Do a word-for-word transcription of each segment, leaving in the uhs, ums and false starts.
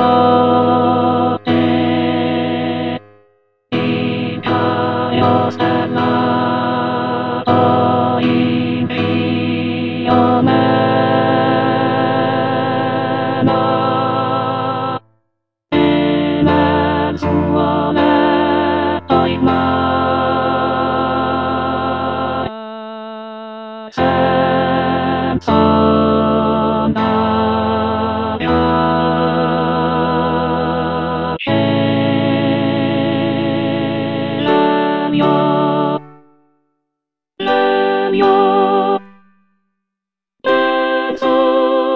notte incaiostato in Fiumena e nel suo letto ignai senza una piace l'elio l'elio penso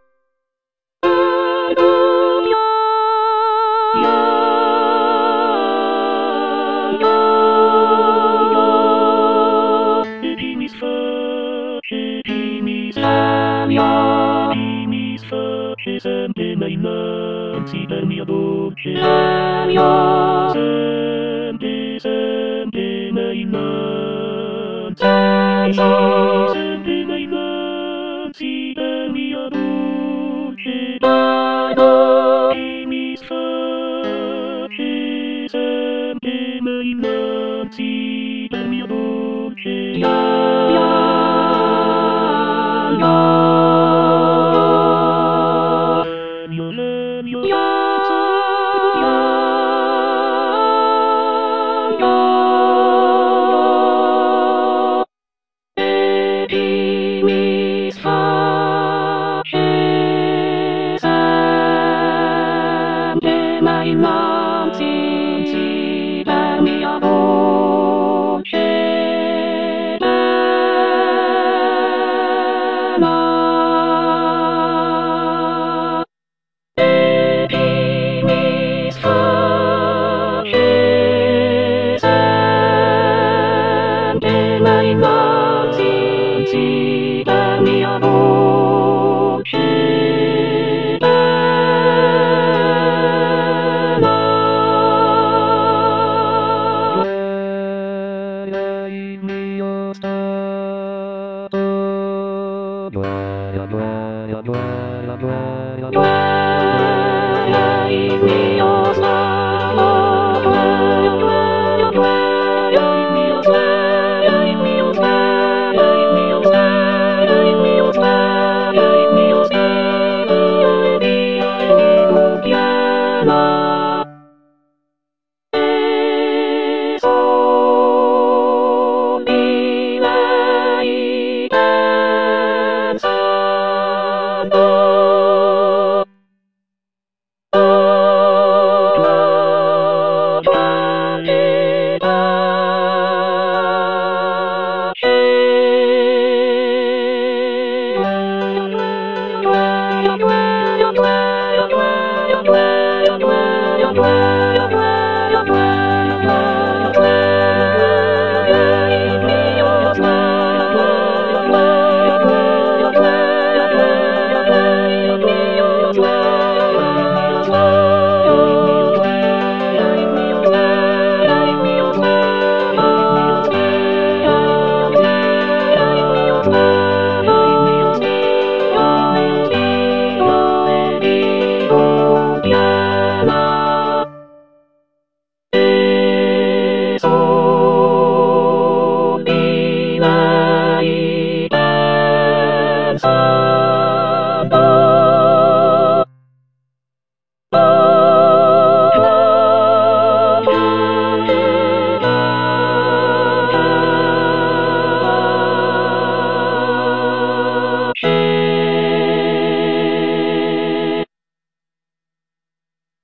sempre mai innanzi per mia voce l'elio sempre sempre mai innanzi sempre mai innanzi per mia voce dai dai mi sfasce sempre mai innanzi per mia voce ya ya ya innanzi per mia voce bella e di mi sfasce sempre ma innanzi per mia voce il mio stato, il mio stato, il mio stato, il mio stato, il mio stato, il mio stato, il mio stato, piano e solo di lei pensando. You're